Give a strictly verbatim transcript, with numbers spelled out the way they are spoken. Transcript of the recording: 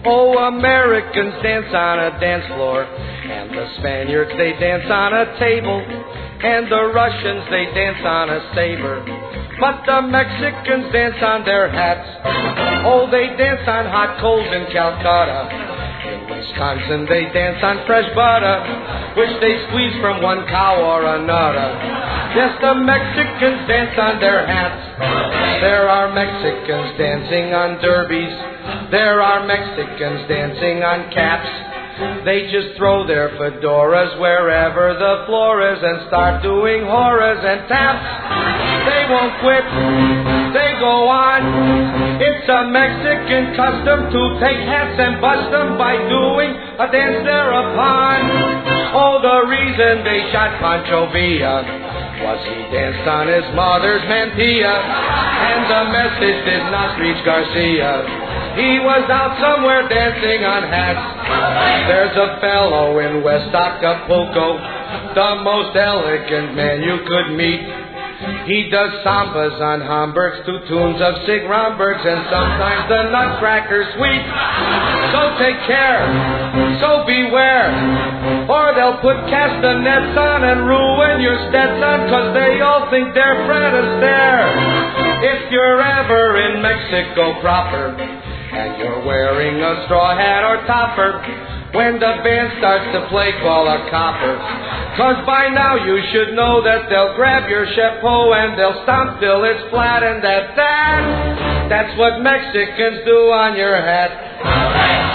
Oh, Americans dance on a dance floor, and the Spaniards, they dance on a table, and the Russians, they dance on a saber. But the Mexicans dance on their hats. Oh, they dance on hot coals in Calcutta. In Wisconsin, they dance on fresh butter, which they squeeze from one cow or another. Yes, the Mexicans dance on their hats. There are Mexicans dancing on derbies. There are Mexicans dancing on caps. They just throw their fedoras wherever the floor is and start doing horas and taps. They won't quit, they go on. It's a Mexican custom to take hats and bust them by doing a dance thereupon. Oh, the reason they shot Pancho Villa was he danced on his mother's mantilla, and the message did not reach Garcia. He was out somewhere dancing on hats. There's a fellow in West Acapulco, the most elegant man you could meet. He does sambas on Hamburgs to tunes of Sig Rombergs and sometimes the Nutcracker Suite. So take care, so beware, or they'll put castanets on and ruin your Stetson, 'cause they all think they're Fred Astaire. If you're ever in Mexico proper, and you're wearing a straw hat or topper, when the band starts to play, call a copper. 'Cause by now you should know that they'll grab your chapeau and they'll stomp till it's flat, and that that, that's what Mexicans do on your hat.